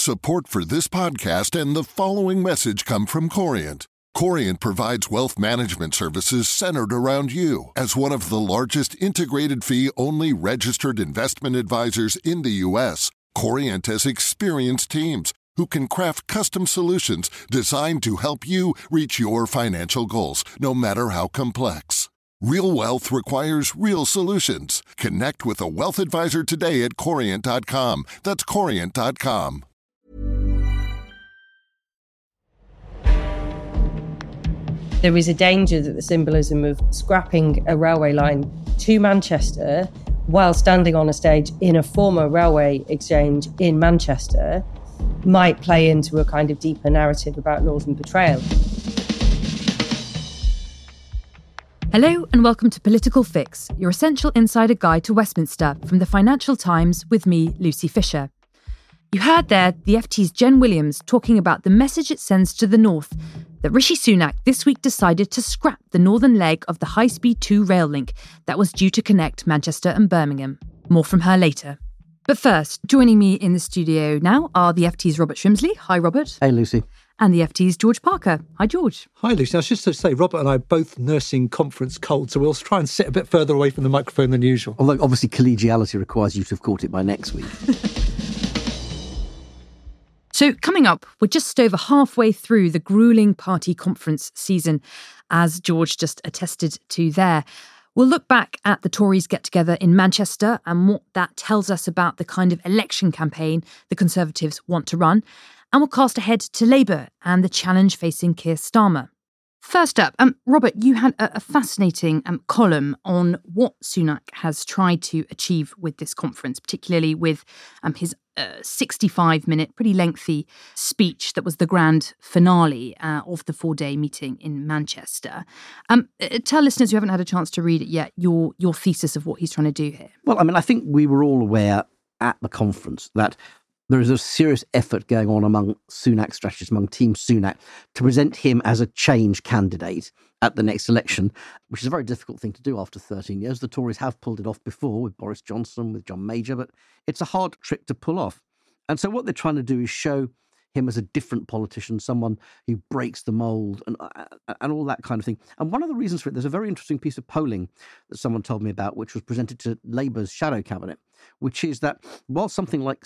Support for this podcast and the following message come from Corient. Corient provides wealth management services centered around you. As one of the largest integrated fee-only registered investment advisors in the U.S., Corient has experienced teams who can craft custom solutions designed to help you reach your financial goals, no matter how complex. Real wealth requires real solutions. Connect with a wealth advisor today at Corient.com. That's Corient.com. There is a danger that the symbolism of scrapping a railway line to Manchester while standing on a stage in a former railway exchange in Manchester might play into a kind of deeper narrative about Northern betrayal. Hello and welcome to Political Fix, your essential insider guide to Westminster from the Financial Times with me, Lucy Fisher. You heard there the FT's Jen Williams talking about the message it sends to the North that Rishi Sunak this week decided to scrap the northern leg of the High Speed 2 rail link that was due to connect Manchester and Birmingham. More from her later. But first, joining me in the studio now are the FT's Robert Shrimsley. Hi, Robert. Hey, Lucy. And the FT's George Parker. Hi, George. Hi, Lucy. I was just to say, Robert and I are both nursing conference cold, so we'll try and sit a bit further away from the microphone than usual. Although, obviously, collegiality requires you to have caught it by next week. So coming up, we're just over halfway through the gruelling party conference season, as George just attested to there. We'll look back at the Tories get-together in Manchester and what that tells us about the kind of election campaign the Conservatives want to run. And we'll cast ahead to Labour and the challenge facing Keir Starmer. First up, Robert, you had a fascinating column on what Sunak has tried to achieve with this conference, particularly with his 65-minute, pretty lengthy speech that was the grand finale of the four-day meeting in Manchester. Tell listeners who haven't had a chance to read it yet your thesis of what he's trying to do here. Well, I think we were all aware at the conference that there is a serious effort going on among Sunak strategists, among Team Sunak, to present him as a change candidate at the next election, which is a very difficult thing to do after 13 years. The Tories have pulled it off before with Boris Johnson, with John Major, but it's a hard trick to pull off. And so what they're trying to do is show him as a different politician, someone who breaks the mould and all that kind of thing. And one of the reasons for it, there's a very interesting piece of polling that someone told me about, which was presented to Labour's shadow cabinet, which is that while something like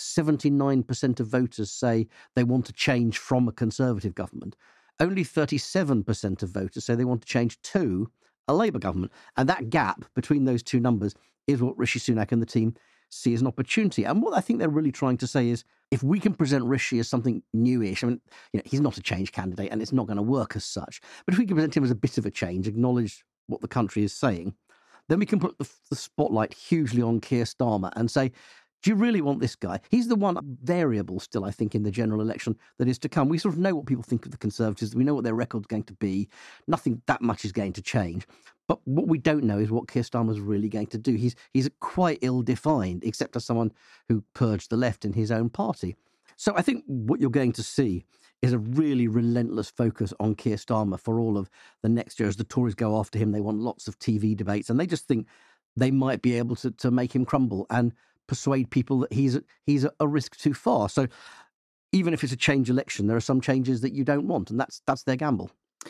79% of voters say they want to change from a Conservative government, only 37% of voters say they want to change to a Labour government. And that gap between those two numbers is what Rishi Sunak and the team see as an opportunity. And what I think they're really trying to say is, if we can present Rishi as something newish, he's not a change candidate and it's not going to work as such, but if we can present him as a bit of a change, acknowledge what the country is saying, then we can put the spotlight hugely on Keir Starmer and say, do you really want this guy? He's the one variable still, I think, in the general election that is to come. We sort of know what people think of the Conservatives. We know what their record's going to be. Nothing that much is going to change. But what we don't know is what Keir Starmer's really going to do. He's quite ill-defined, except as someone who purged the left in his own party. So I think what you're going to see is a really relentless focus on Keir Starmer for all of the next year. As the Tories go after him, they want lots of TV debates, and they just think they might be able to make him crumble and persuade people that he's a risk too far. So even if it's a change election, there are some changes that you don't want, and that's their gamble.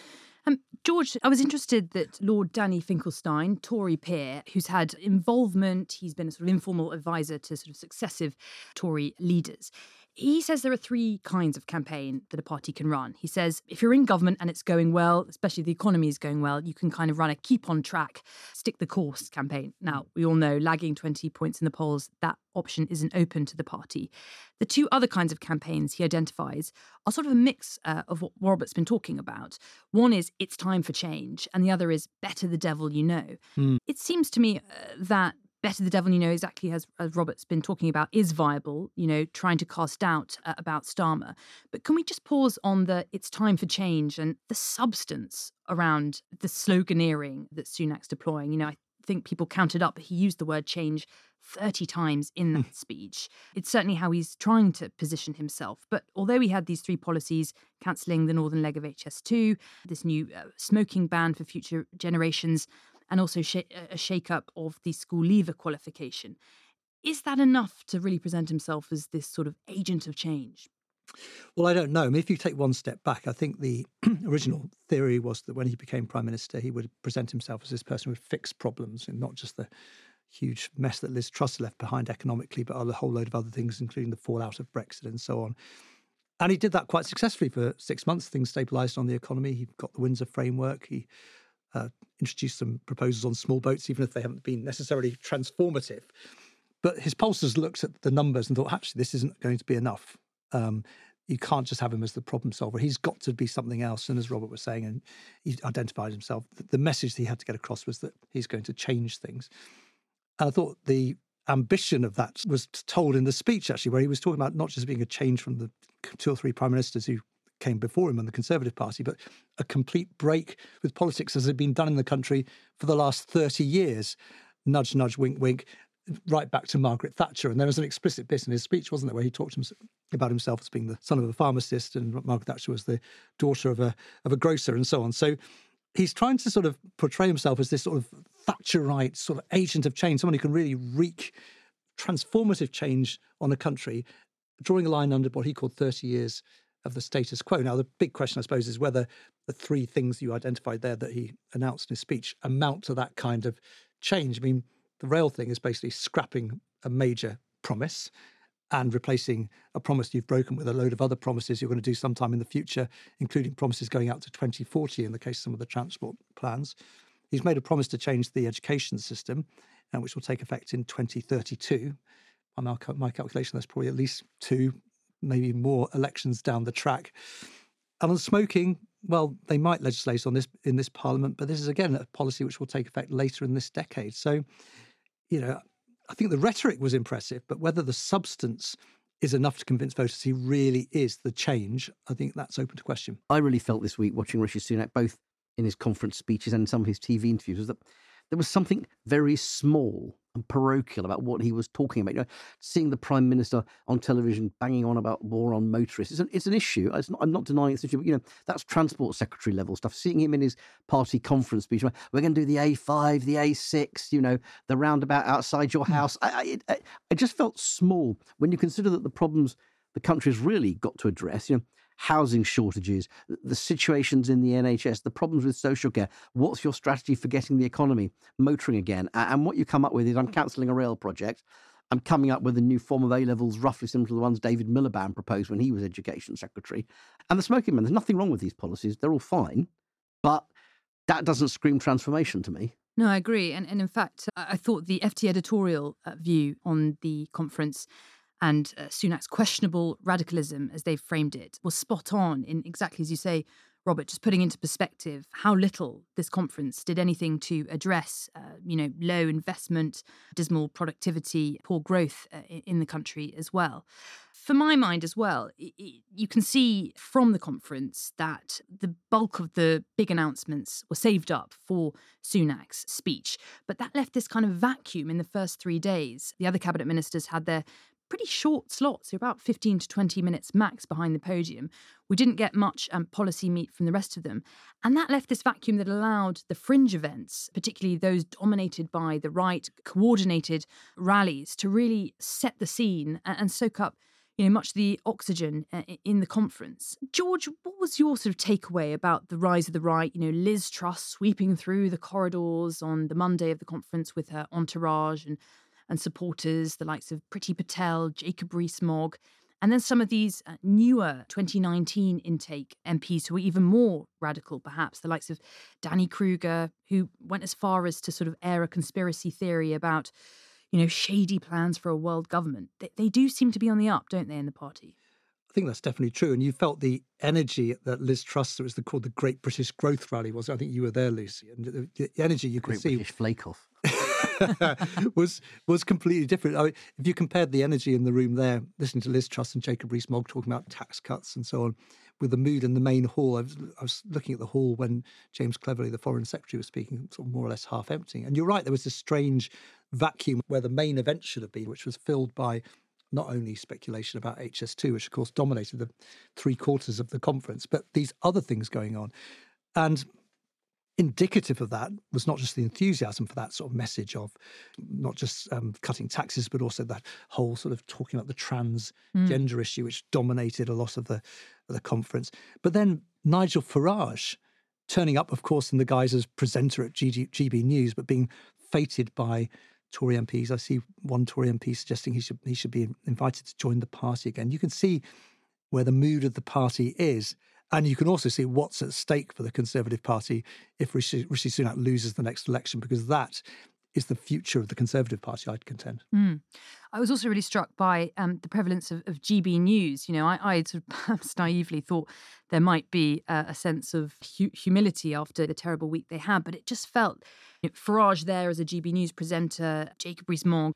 George, I was interested that Lord Danny Finkelstein, Tory peer, who's had involvement, he's been a sort of informal advisor to sort of successive Tory leaders. He says there are three kinds of campaign that a party can run. He says if you're in government and it's going well, especially the economy is going well, you can kind of run a keep on track, stick the course campaign. Now, we all know lagging 20 points in the polls, that option isn't open to the party. The two other kinds of campaigns he identifies are sort of a mix of what Robert's been talking about. One is it's time for change, and the other is better the devil you know. It seems to me that better the devil you know, exactly as Robert's been talking about, is viable, trying to cast doubt about Starmer. But can we just pause on the it's time for change and the substance around the sloganeering that Sunak's deploying? I think people counted up, he used the word change 30 times in that speech. It's certainly how he's trying to position himself. But although he had these three policies, cancelling the northern leg of HS2, this new smoking ban for future generations, and also a shake-up of the school leaver qualification, is that enough to really present himself as this sort of agent of change? Well, I don't know. I mean, if you take one step back, I think the original theory was that when he became Prime Minister, he would present himself as this person who would fix problems, and not just the huge mess that Liz Truss left behind economically, but a whole load of other things, including the fallout of Brexit and so on. And he did that quite successfully for 6 months. Things stabilised on the economy. He got the Windsor framework. He introduced some proposals on small boats, even if they haven't been necessarily transformative. But his pollsters looked at the numbers and thought, actually, this isn't going to be enough. You can't just have him as the problem solver. He's got to be something else. And as Robert was saying, and he identified himself, the message that he had to get across was that he's going to change things. And I thought the ambition of that was told in the speech, actually, where he was talking about not just being a change from the 2 or 3 prime ministers who came before him on the Conservative Party, but a complete break with politics as had been done in the country for the last 30 years. Nudge, nudge, wink, wink, right back to Margaret Thatcher. And there was an explicit bit in his speech, wasn't there, where he talked about himself as being the son of a pharmacist, and Margaret Thatcher was the daughter of a grocer and so on. So he's trying to sort of portray himself as this sort of Thatcherite sort of agent of change, someone who can really wreak transformative change on a country, drawing a line under what he called 30 years of the status quo. Now, the big question, I suppose, is whether the 3 things you identified there that he announced in his speech amount to that kind of change. I mean, the rail thing is basically scrapping a major promise and replacing a promise you've broken with a load of other promises you're going to do sometime in the future, including promises going out to 2040 in the case of some of the transport plans. He's made a promise to change the education system, which will take effect in 2032. By my calculation, there's probably at least 2, maybe more elections down the track. And on smoking, well, they might legislate on this in this Parliament, but this is, again, a policy which will take effect later in this decade. So, I think the rhetoric was impressive, but whether the substance is enough to convince voters he really is the change, I think that's open to question. I really felt this week watching Rishi Sunak, both in his conference speeches and some of his TV interviews, was that there was something very small and parochial about what he was talking about. Seeing the Prime Minister on television banging on about war on motorists, it's an issue. I'm not denying it's an issue, but that's Transport Secretary level stuff. Seeing him in his party conference speech, we're going to do the A5, the A6, the roundabout outside your house. It just felt small when you consider that the problems the country's really got to address, housing shortages, the situations in the NHS, the problems with social care. What's your strategy for getting the economy motoring again? And what you come up with is, I'm cancelling a rail project. I'm coming up with a new form of A-levels roughly similar to the ones David Miliband proposed when he was Education Secretary. And the smoking ban, there's nothing wrong with these policies. They're all fine. But that doesn't scream transformation to me. No, I agree. And in fact, I thought the FT editorial view on the conference and Sunak's questionable radicalism, as they framed it, was spot on in exactly as you say, Robert, just putting into perspective how little this conference did anything to address, low investment, dismal productivity, poor growth in the country as well. For my mind as well, you can see from the conference that the bulk of the big announcements were saved up for Sunak's speech, but that left this kind of vacuum in the first 3 days. The other cabinet ministers had their pretty short slots, so about 15 to 20 minutes max behind the podium. We didn't get much policy meat from the rest of them. And that left this vacuum that allowed the fringe events, particularly those dominated by the right, coordinated rallies, to really set the scene and soak up much of the oxygen in the conference. George, what was your sort of takeaway about the rise of the right? Liz Truss sweeping through the corridors on the Monday of the conference with her entourage and supporters, the likes of Priti Patel, Jacob Rees-Mogg, and then some of these newer 2019 intake MPs who were even more radical, perhaps, the likes of Danny Kruger, who went as far as to sort of air a conspiracy theory about, shady plans for a world government. They do seem to be on the up, don't they, in the party? I think that's definitely true. And you felt the energy that Liz Truss, it was called the Great British Growth Rally, was. I think you were there, Lucy. And the energy you could see. Great British Flake-Off. was completely different. I mean, if you compared the energy in the room there, listening to Liz Truss and Jacob Rees-Mogg talking about tax cuts and so on, with the mood in the main hall. I was looking at the hall when James Cleverly, the Foreign Secretary, was speaking, sort of more or less half empty. And you're right, there was this strange vacuum where the main event should have been, which was filled by not only speculation about HS2, which of course dominated the 3/4 of the conference, but these other things going on. And indicative of that was not just the enthusiasm for that sort of message of not just cutting taxes, but also that whole sort of talking about the transgender issue, which dominated a lot of the conference. But then Nigel Farage turning up, of course, in the guise as presenter at GB News, but being feted by Tory MPs. I see one Tory MP suggesting he should be invited to join the party again. You can see where the mood of the party is. And you can also see what's at stake for the Conservative Party if Rishi Sunak loses the next election, because that is the future of the Conservative Party, I'd contend. I was also really struck by the prevalence of GB News. You know, I sort of perhaps naively thought there might be a sense of humility after the terrible week they had, but it just felt Farage there as a GB News presenter, Jacob Rees-Mogg.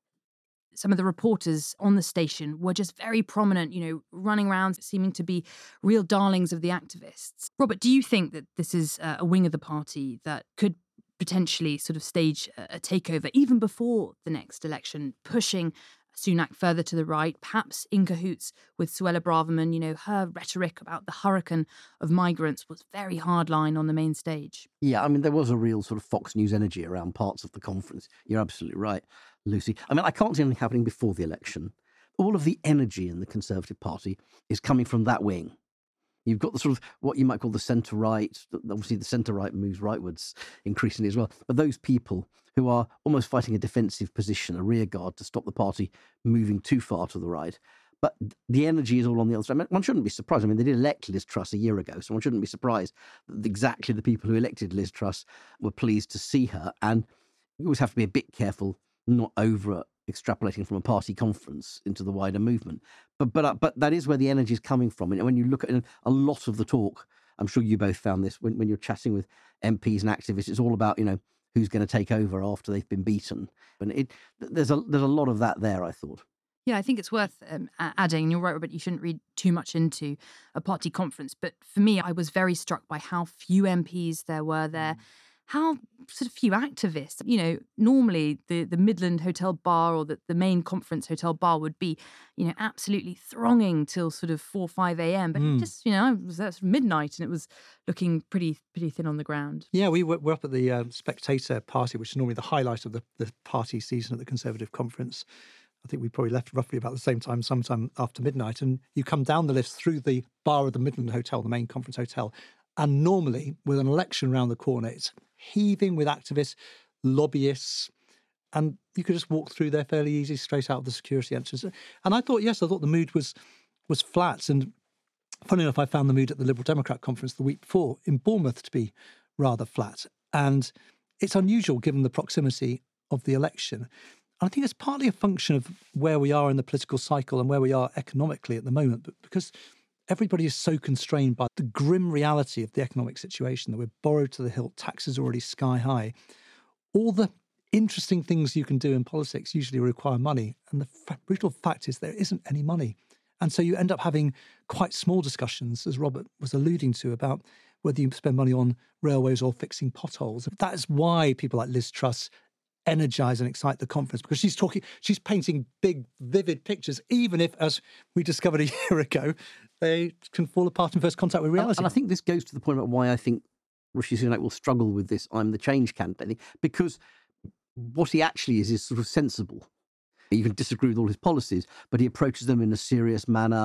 Some of the reporters on the station were just very prominent, running around, seeming to be real darlings of the activists. Robert, do you think that this is a wing of the party that could potentially sort of stage a takeover even before the next election, pushing Sunak further to the right, perhaps in cahoots with Suella Braverman? Her rhetoric about the hurricane of migrants was very hardline on the main stage. Yeah, I mean, there was a real sort of Fox News energy around parts of the conference. You're absolutely right, Lucy. I mean, I can't see anything happening before the election. All of the energy in the Conservative Party is coming from that wing. You've got the sort of what you might call the centre-right. Obviously, the centre-right moves rightwards increasingly as well. But those people who are almost fighting a defensive position, a rear guard to stop the party moving too far to the right. But the energy is all on the other side. I mean, one shouldn't be surprised. I mean, they did elect Liz Truss a year ago, so one shouldn't be surprised that exactly the people who elected Liz Truss were pleased to see her. And you always have to be a bit careful not over extrapolating from a party conference into the wider movement. But that is where the energy is coming from. And when you look at a lot of the talk, I'm sure you both found this when you're chatting with MPs and activists, it's all about, who's going to take over after they've been beaten. And there's a lot of that there, I thought. Yeah, I think it's worth adding, and you're right, Robert, you shouldn't read too much into a party conference. But for me, I was very struck by how few MPs there were there, how sort of few activists. Normally the Midland Hotel bar or the main conference hotel bar would be, absolutely thronging till sort of 4 or 5 a.m. But it just, it was sort of midnight and it was looking pretty thin on the ground. Yeah, we're up at the Spectator party, which is normally the highlight of the party season at the Conservative conference. I think we probably left roughly about the same time, sometime after midnight. And you come down the lifts through the bar of the Midland Hotel, the main conference hotel. And normally, with an election round the corner, it's heaving with activists, lobbyists, and you could just walk through there fairly easy, straight out of the security entrance. And I thought the mood was flat. And funny enough, I found the mood at the Liberal Democrat conference the week before in Bournemouth to be rather flat. And it's unusual given the proximity of the election. I think it's partly a function of where we are in the political cycle and where we are economically at the moment, but because everybody is so constrained by the grim reality of the economic situation that we're borrowed to the hilt, taxes are already sky high. All the interesting things you can do in politics usually require money, and the brutal fact is there isn't any money. And so you end up having quite small discussions, as Robert was alluding to, about whether you spend money on railways or fixing potholes. That is why people like Liz Truss energize and excite the conference, because she's painting big, vivid pictures, even if, as we discovered a year ago, they can fall apart in first contact with reality. And I think this goes to the point about why I think Rishi Sunak will struggle with this I'm the change candidate, because what he actually is sort of sensible. You can disagree with all his policies, but he approaches them in a serious manner.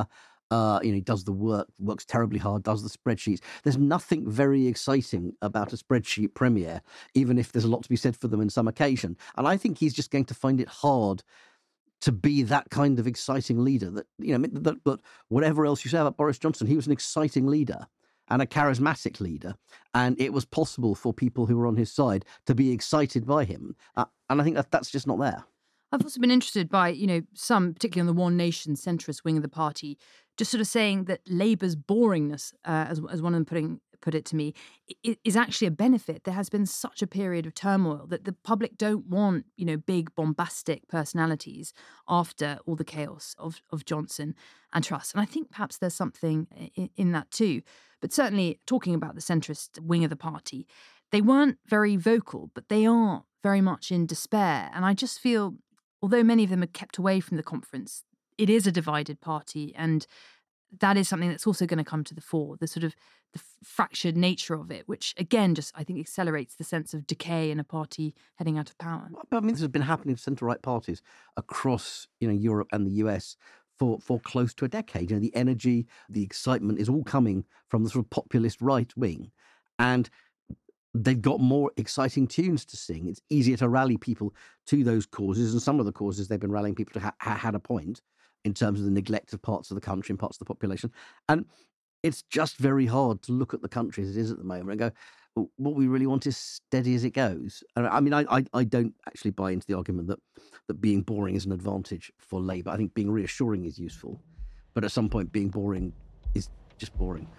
He does the work, works terribly hard, does the spreadsheets. There's nothing very exciting about a spreadsheet premiere, even if there's a lot to be said for them in some occasion. And I think he's just going to find it hard to be that kind of exciting leader. That whatever else you say about Boris Johnson, he was an exciting leader and a charismatic leader. And it was possible for people who were on his side to be excited by him. And I think that's just not there. I've also been interested by, some, particularly on the One Nation centrist wing of the party, just sort of saying that Labour's boringness, as one of them put it to me, is actually a benefit. There has been such a period of turmoil that the public don't want, big bombastic personalities after all the chaos of Johnson and Truss. And I think perhaps there's something in that too. But certainly talking about the centrist wing of the party, they weren't very vocal, but they are very much in despair. And I just feel, although many of them are kept away from the conference, it is a divided party, and that is something that's also going to come to the fore, the sort of the fractured nature of it, which again just, I think, accelerates the sense of decay in a party heading out of power. I mean, this has been happening to centre-right parties across, Europe and the US for close to a decade. The energy, the excitement is all coming from the sort of populist right wing. And they've got more exciting tunes to sing. It's easier to rally people to those causes. And some of the causes they've been rallying people to had a point in terms of the neglect of parts of the country and parts of the population. And it's just very hard to look at the country as it is at the moment and go, well, what we really want is steady as it goes. And I mean, I don't actually buy into the argument that being boring is an advantage for Labour. I think being reassuring is useful. But at some point, being boring is just boring.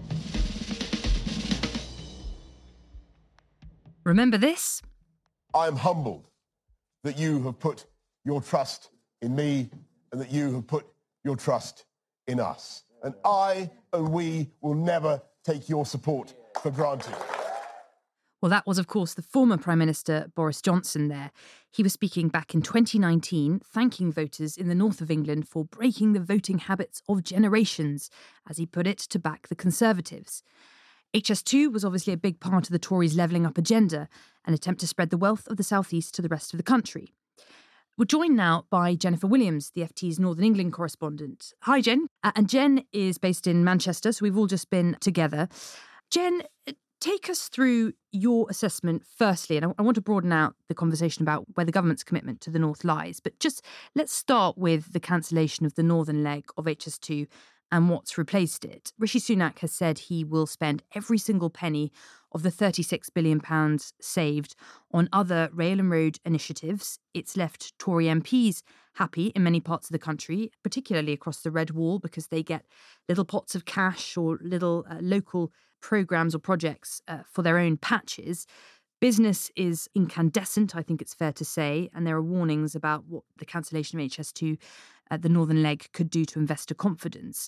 Remember this? I am humbled that you have put your trust in me and that you have put your trust in us. And I and we will never take your support for granted. Well, that was, of course, the former Prime Minister Boris Johnson there. He was speaking back in 2019, thanking voters in the north of England for breaking the voting habits of generations, as he put it, to back the Conservatives. HS2 was obviously a big part of the Tories' levelling up agenda, an attempt to spread the wealth of the South East to the rest of the country. We're joined now by Jennifer Williams, the FT's Northern England correspondent. Hi, Jen. And Jen is based in Manchester, so we've all just been together. Jen, take us through your assessment firstly, and I want to broaden out the conversation about where the government's commitment to the North lies. But just let's start with the cancellation of the northern leg of HS2 and what's replaced it. Rishi Sunak has said he will spend every single penny of the £36 billion saved on other rail and road initiatives. It's left Tory MPs happy in many parts of the country, particularly across the Red Wall, because they get little pots of cash or little local programmes or projects for their own patches. Business is incandescent, I think it's fair to say, and there are warnings about what the cancellation of HS2, the northern leg, could do to investor confidence.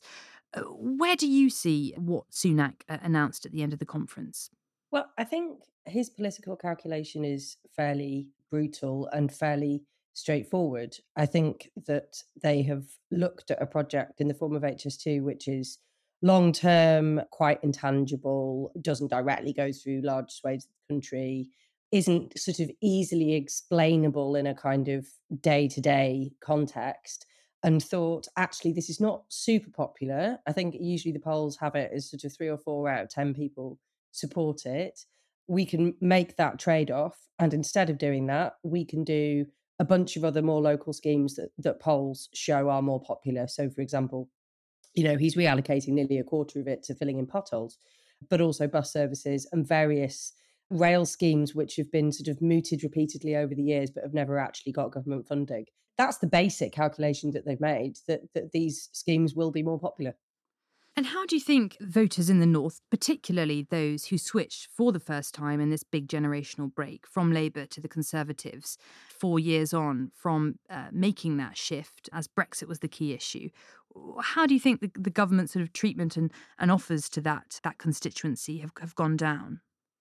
Where do you see what Sunak announced at the end of the conference? Well, I think his political calculation is fairly brutal and fairly straightforward. I think that they have looked at a project in the form of HS2, which is long-term, quite intangible, doesn't directly go through large swathes of the country, isn't sort of easily explainable in a kind of day-to-day context, and thought, actually, this is not super popular. I think usually the polls have it as sort of 3 or 4 out of 10 people support it. We can make that trade-off, and instead of doing that, we can do a bunch of other more local schemes that polls show are more popular. So, for example, he's reallocating nearly a quarter of it to filling in potholes, but also bus services and various rail schemes which have been sort of mooted repeatedly over the years but have never actually got government funding. That's the basic calculation that they've made, that these schemes will be more popular. And how do you think voters in the North, particularly those who switched for the first time in this big generational break from Labour to the Conservatives 4 years on from making that shift as Brexit was the key issue, how do you think the government's sort of treatment and offers to that constituency have gone down?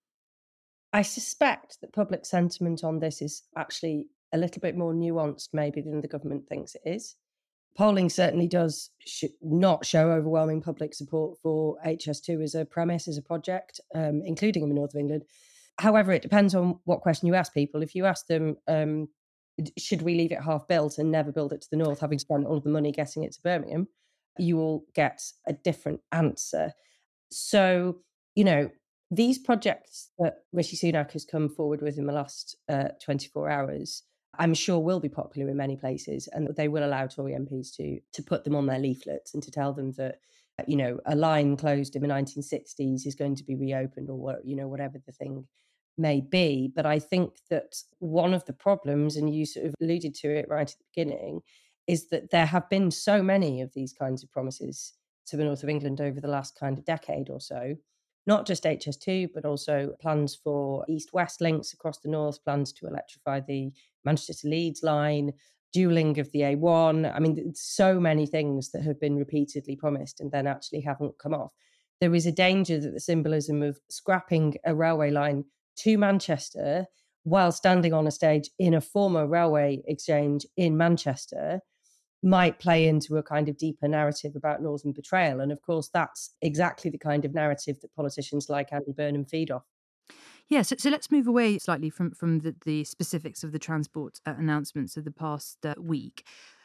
I suspect that public sentiment on this is actually a little bit more nuanced maybe than the government thinks it is. Polling certainly does not show overwhelming public support for HS2 as a premise, as a project, including in the north of England. However, it depends on what question you ask people. If you ask them, should we leave it half built and never build it to the north, having spent all of the money getting it to Birmingham, you will get a different answer. So, these projects that Rishi Sunak has come forward with in the last 24 hours, I'm sure will be popular in many places, and they will allow Tory MPs to put them on their leaflets and to tell them that, a line closed in the 1960s is going to be reopened, or whatever the thing may be. But I think that one of the problems, and you sort of alluded to it right at the beginning, is that there have been so many of these kinds of promises to the north of England over the last kind of decade or so. Not just HS2, but also plans for east-west links across the north, plans to electrify the Manchester to Leeds line, dualling of the A1. I mean, so many things that have been repeatedly promised and then actually haven't come off. There is a danger that the symbolism of scrapping a railway line to Manchester while standing on a stage in a former railway exchange in Manchester might play into a kind of deeper narrative about Northern betrayal. And of course, that's exactly the kind of narrative that politicians like Andy Burnham feed off. Yeah, so let's move away slightly from the specifics of the transport announcements of the past week.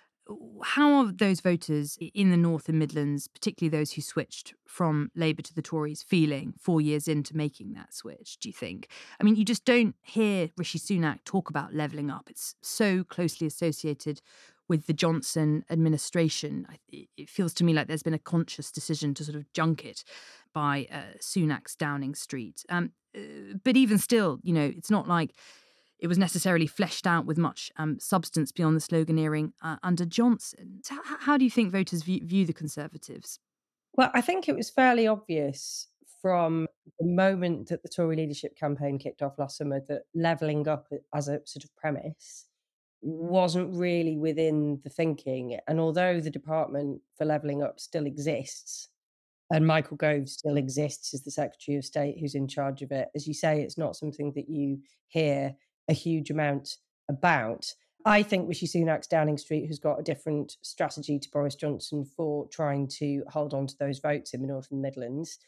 How are those voters in the North and Midlands, particularly those who switched from Labour to the Tories, feeling 4 years into making that switch, do you think? I mean, you just don't hear Rishi Sunak talk about levelling up. It's so closely associated with the Johnson administration. It feels to me like there's been a conscious decision to sort of junk it by Sunak's Downing Street. But even still, it's not like it was necessarily fleshed out with much substance beyond the sloganeering under Johnson. So how do you think voters view the Conservatives? Well, I think it was fairly obvious from the moment that the Tory leadership campaign kicked off last summer that levelling up as a sort of premise wasn't really within the thinking. And although the Department for Levelling Up still exists, and Michael Gove still exists as the Secretary of State who's in charge of it, as you say, it's not something that you hear a huge amount about. I think Rishi Sunak's Downing Street has got a different strategy to Boris Johnson for trying to hold on to those votes in the North and Midlands.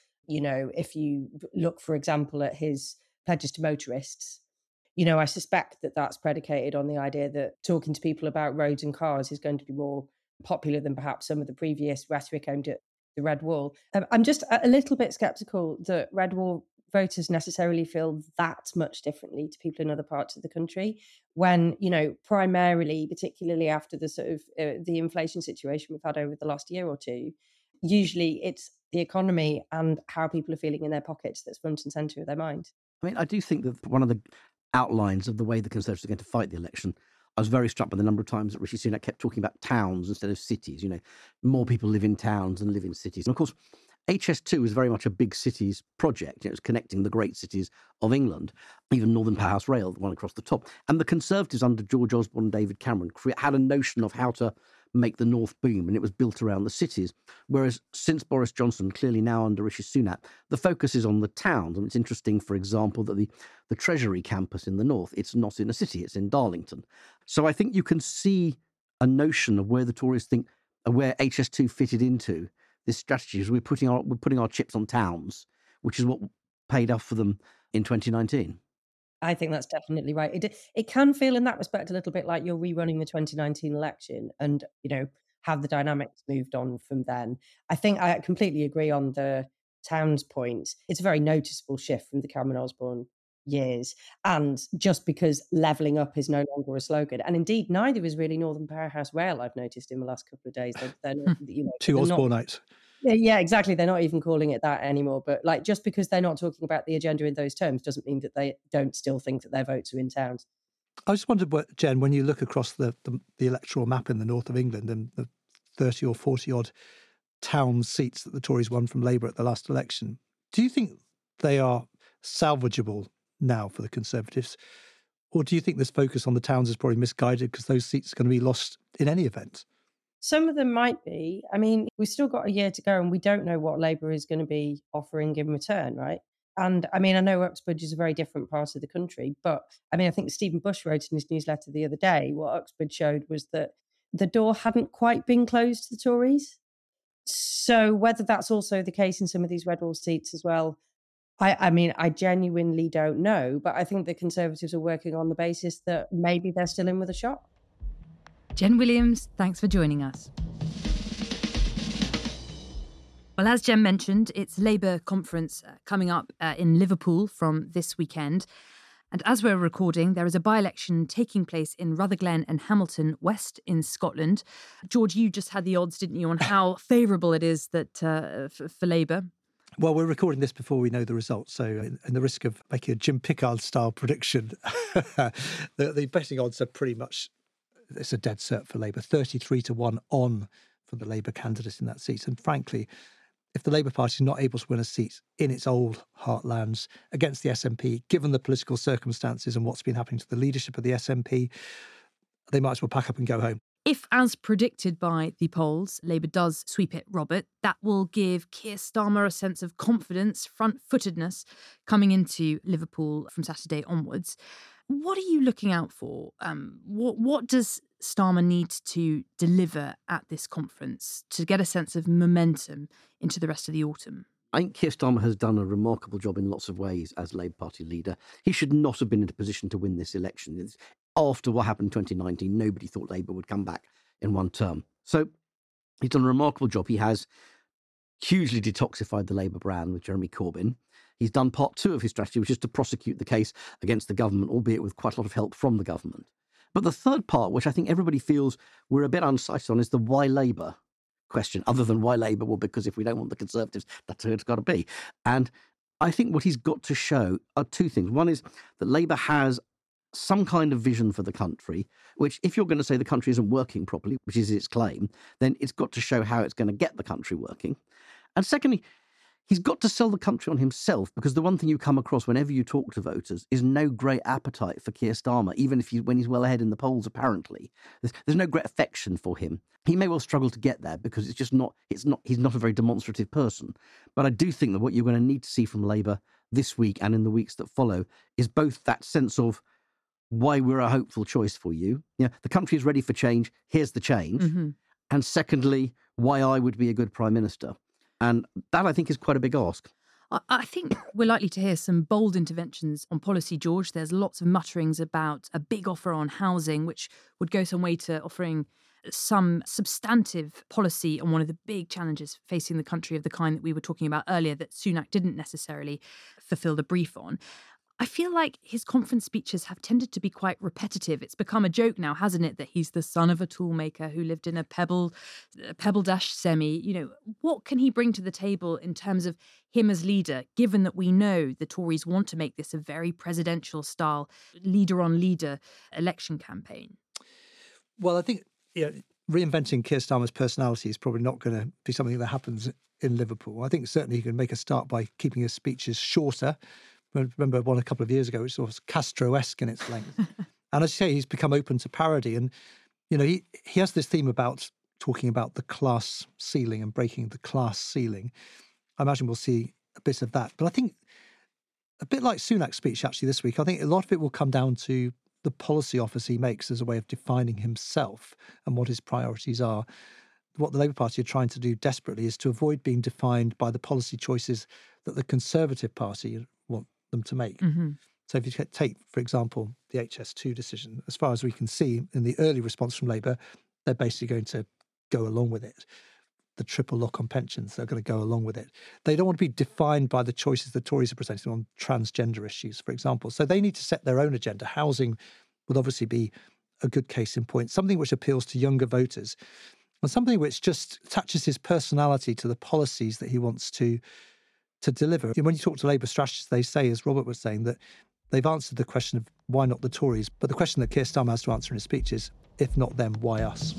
If you look, for example, at his pledges to motorists, I suspect that that's predicated on the idea that talking to people about roads and cars is going to be more popular than perhaps some of the previous rhetoric aimed at the Red Wall. I'm just a little bit sceptical that Red Wall voters necessarily feel that much differently to people in other parts of the country when, primarily, particularly after the sort of the inflation situation we've had over the last year or two, usually it's the economy and how people are feeling in their pockets that's front and centre of their mind. I mean, I do think that one of the outlines of the way the Conservatives are going to fight the election, I was very struck by the number of times that Rishi Sunak kept talking about towns instead of cities. More people live in towns than live in cities. And of course, HS2 is very much a big cities project. It was connecting the great cities of England, even Northern Powerhouse Rail, the one across the top. And the Conservatives under George Osborne and David Cameron had a notion of how to make the North boom, and it was built around the cities. Whereas since Boris Johnson, clearly now under Rishi Sunak, the focus is on the towns. And it's interesting, for example, that the Treasury campus in the North, it's not in a city, it's in Darlington. So I think you can see a notion of where the Tories think, where HS2 fitted into this strategy is we're putting our chips on towns, which is what paid off for them in 2019. I think that's definitely right. It can feel in that respect a little bit like you're rerunning the 2019 election and, have the dynamics moved on from then. I think I completely agree on the towns point. It's a very noticeable shift from the Cameron-Osborne years. And just because levelling up is no longer a slogan, and indeed neither is really Northern Powerhouse Rail, I've noticed in the last couple of days. They're not, two Osborneites. Yeah, exactly. They're not even calling it that anymore. But just because they're not talking about the agenda in those terms doesn't mean that they don't still think that their votes are in towns. I just wondered, Jen, when you look across the electoral map in the north of England and the 30 or 40 odd town seats that the Tories won from Labour at the last election, do you think they are salvageable now for the Conservatives? Or do you think this focus on the towns is probably misguided because those seats are going to be lost in any event? Some of them might be. I mean, we've still got a year to go and we don't know what Labour is going to be offering in return, right? And I mean, I know Uxbridge is a very different part of the country, but I mean, I think Stephen Bush wrote in his newsletter the other day, what Uxbridge showed was that the door hadn't quite been closed to the Tories. So whether that's also the case in some of these Red Wall seats as well, I mean, I genuinely don't know, but I think the Conservatives are working on the basis that maybe they're still in with a shot. Jen Williams, thanks for joining us. Well, as Jen mentioned, it's Labour conference coming up in Liverpool from this weekend. And as we're recording, there is a by-election taking place in Rutherglen and Hamilton West in Scotland. George, you just had the odds, didn't you, on how favourable it is that for Labour? Well, we're recording this before we know the results, so in the risk of making a Jim Pickard-style prediction, the betting odds are pretty much, it's a dead cert for Labour, 33-1 on for the Labour candidate in that seat. And frankly, if the Labour Party is not able to win a seat in its old heartlands against the SNP, given the political circumstances and what's been happening to the leadership of the SNP, they might as well pack up and go home. If, as predicted by the polls, Labour does sweep it, Robert, that will give Keir Starmer a sense of confidence, front-footedness coming into Liverpool from Saturday onwards. What are you looking out for? What does Starmer needs to deliver at this conference to get a sense of momentum into the rest of the autumn? I think Keir Starmer has done a remarkable job in lots of ways as Labour Party leader. He should not have been in a position to win this election. After what happened in 2019, nobody thought Labour would come back in one term. So he's done a remarkable job. He has hugely detoxified the Labour brand with Jeremy Corbyn. He's done part two of his strategy, which is to prosecute the case against the government, albeit with quite a lot of help from the government. But the third part, which I think everybody feels we're a bit undecided on, is the why Labour question, other than why Labour? Well, because if we don't want the Conservatives, that's who it's got to be. And I think what he's got to show are two things. One is that Labour has some kind of vision for the country, which if you're going to say the country isn't working properly, which is its claim, then it's got to show how it's going to get the country working. And secondly, he's got to sell the country on himself, because the one thing you come across whenever you talk to voters is no great appetite for Keir Starmer, even if when he's well ahead in the polls, apparently. There's no great affection for him. He may well struggle to get there because he's not a very demonstrative person. But I do think that what you're going to need to see from Labour this week and in the weeks that follow is both that sense of why we're a hopeful choice for you. The country is ready for change. Here's the change. Mm-hmm. And secondly, why I would be a good Prime Minister. And that, I think, is quite a big ask. I think we're likely to hear some bold interventions on policy, George. There's lots of mutterings about a big offer on housing, which would go some way to offering some substantive policy on one of the big challenges facing the country of the kind that we were talking about earlier that Sunak didn't necessarily fulfil the brief on. I feel like his conference speeches have tended to be quite repetitive. It's become a joke now, hasn't it, that he's the son of a toolmaker who lived in a Pebble Dash semi. What can he bring to the table in terms of him as leader, given that we know the Tories want to make this a very presidential style leader-on-leader election campaign? Well, I think reinventing Keir Starmer's personality is probably not going to be something that happens in Liverpool. I think certainly he can make a start by keeping his speeches shorter. I remember one a couple of years ago, which was Castro-esque in its length. And as you say, he's become open to parody. And, he has this theme about talking about the class ceiling and breaking the class ceiling. I imagine we'll see a bit of that. But I think, a bit like Sunak's speech actually this week, I think a lot of it will come down to the policy offers he makes as a way of defining himself and what his priorities are. What the Labour Party are trying to do desperately is to avoid being defined by the policy choices that the Conservative Party want them to make. Mm-hmm. So if you take, for example, the HS2 decision, as far as we can see in the early response from Labour, they're basically going to go along with it. The triple lock on pensions, they're going to go along with it. They don't want to be defined by the choices the Tories are presenting on transgender issues, for example. So they need to set their own agenda. Housing would obviously be a good case in point, something which appeals to younger voters and something which just attaches his personality to the policies that he wants to deliver. When you talk to Labour strategists, they say, as Robert was saying, that they've answered the question of why not the Tories, but the question that Keir Starmer has to answer in his speech is, if not them, why us?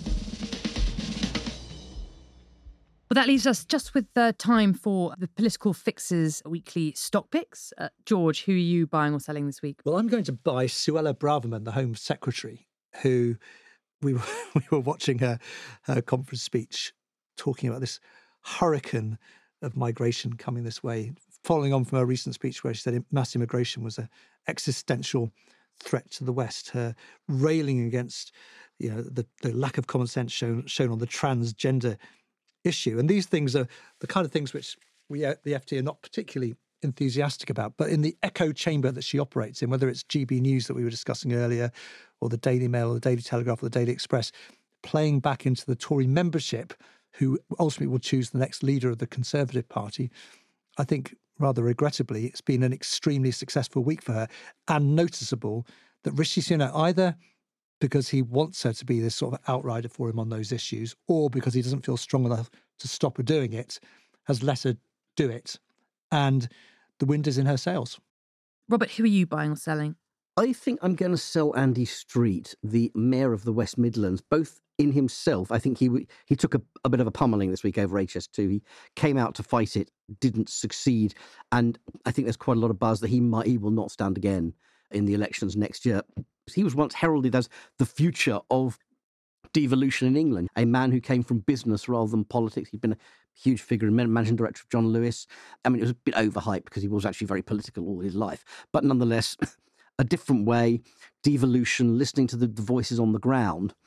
Well, that leaves us just with time for the Political Fix's weekly stock picks. George, who are you buying or selling this week? Well, I'm going to buy Suella Braverman, the Home Secretary, who we were watching her conference speech talking about this hurricane of migration coming this way, following on from her recent speech where she said mass immigration was an existential threat to the West, her railing against the lack of common sense shown on the transgender issue. And these things are the kind of things which we at the FT are not particularly enthusiastic about, but in the echo chamber that she operates in, whether it's GB News that we were discussing earlier, or the Daily Mail, or the Daily Telegraph, or the Daily Express, playing back into the Tory membership, who ultimately will choose the next leader of the Conservative Party. I think, rather regrettably, it's been an extremely successful week for her, and noticeable that Rishi Sunak, either because he wants her to be this sort of outrider for him on those issues, or because he doesn't feel strong enough to stop her doing it, has let her do it. And the wind is in her sails. Robert, who are you buying or selling? I think I'm going to sell Andy Street, the Mayor of the West Midlands, both in himself. I think he took a bit of a pummeling this week over HS2. He came out to fight it, didn't succeed. And I think there's quite a lot of buzz that he will not stand again in the elections next year. He was once heralded as the future of devolution in England, a man who came from business rather than politics. He'd been a huge figure, managing director of John Lewis. I mean, it was a bit overhyped because he was actually very political all his life. But nonetheless, a different way, devolution, listening to the voices on the ground.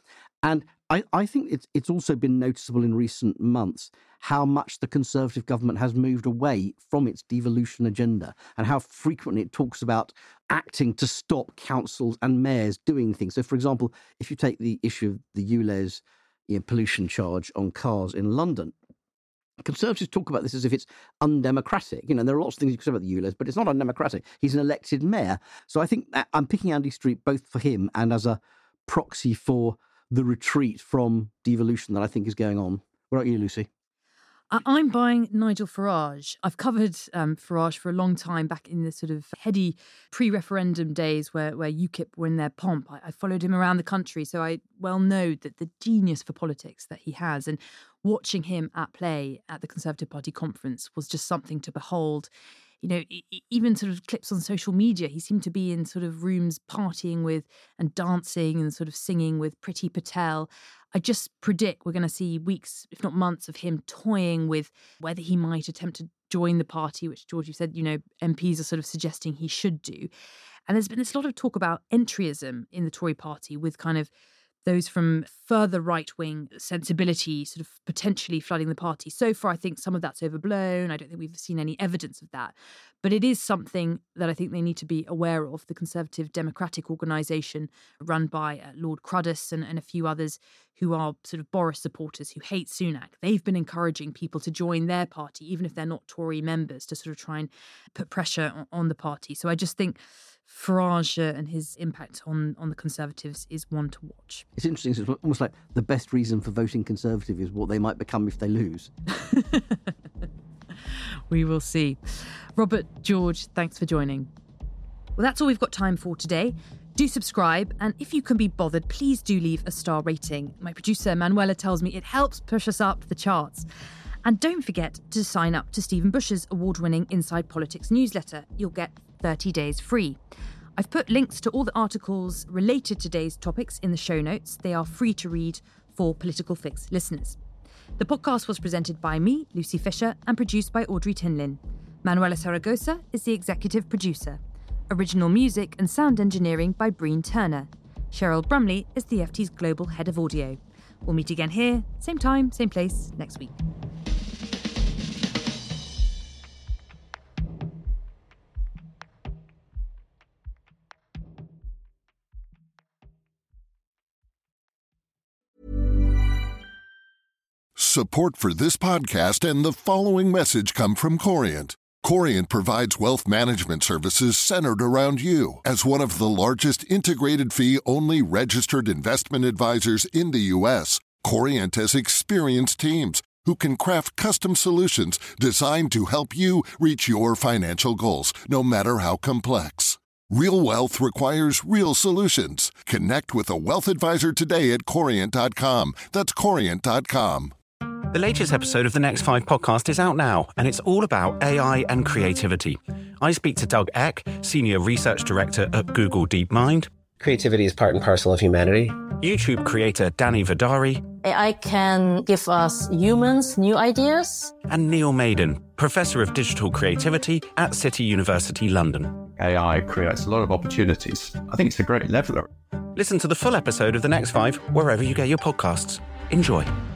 And I think it's also been noticeable in recent months how much the Conservative government has moved away from its devolution agenda and how frequently it talks about acting to stop councils and mayors doing things. So, for example, if you take the issue of the ULEZ pollution charge on cars in London, Conservatives talk about this as if it's undemocratic. There are lots of things you can say about the ULEZ, but it's not undemocratic. He's an elected mayor. So I think I'm picking Andy Street both for him and as a proxy for the retreat from devolution that I think is going on. What about you, Lucy? I'm buying Nigel Farage. I've covered Farage for a long time, back in the sort of heady pre-referendum days where UKIP were in their pomp. I followed him around the country, so I well know that the genius for politics that he has. And watching him at play at the Conservative Party conference was just something to behold. Even sort of clips on social media, he seemed to be in sort of rooms partying with and dancing and sort of singing with Priti Patel. I just predict we're going to see weeks, if not months, of him toying with whether he might attempt to join the party, which, George, you said, MPs are sort of suggesting he should do. And there's been this lot of talk about entryism in the Tory party, with kind of those from further right-wing sensibility sort of potentially flooding the party. So far, I think some of that's overblown. I don't think we've seen any evidence of that. But it is something that I think they need to be aware of. The Conservative Democratic Organisation, run by Lord Cruddas and a few others who are sort of Boris supporters who hate Sunak, they've been encouraging people to join their party, even if they're not Tory members, to sort of try and put pressure on the party. So I just think Farage and his impact on the Conservatives is one to watch. It's interesting. It's almost like the best reason for voting Conservative is what they might become if they lose. We will see. Robert, George, thanks for joining. Well, that's all we've got time for today. Do subscribe, and if you can be bothered, please do leave a star rating. My producer, Manuela, tells me it helps push us up the charts. And don't forget to sign up to Stephen Bush's award-winning Inside Politics newsletter. You'll get 30 days free. I've put links to all the articles related to today's topics in the show notes. They are free to read for Political Fix listeners. The podcast was presented by me, Lucy Fisher, and produced by Audrey Tinlin. Manuela Saragosa is the executive producer. Original music and sound engineering by Breen Turner. Cheryl Brumley is the FT's global head of audio. We'll meet again here, same time, same place, next week. Support for this podcast and the following message come from Corient. Corient provides wealth management services centered around you. As one of the largest integrated fee-only registered investment advisors in the U.S., Corient has experienced teams who can craft custom solutions designed to help you reach your financial goals, no matter how complex. Real wealth requires real solutions. Connect with a wealth advisor today at Corient.com. That's Corient.com. The latest episode of the Next 5 podcast is out now, and it's all about AI and creativity. I speak to Doug Eck, Senior Research Director at Google DeepMind. Creativity is part and parcel of humanity. YouTube creator Danny Vidari. AI can give us humans new ideas. And Neil Maiden, Professor of Digital Creativity at City University London. AI creates a lot of opportunities. I think it's a great leveler. Listen to the full episode of The Next 5 wherever you get your podcasts. Enjoy.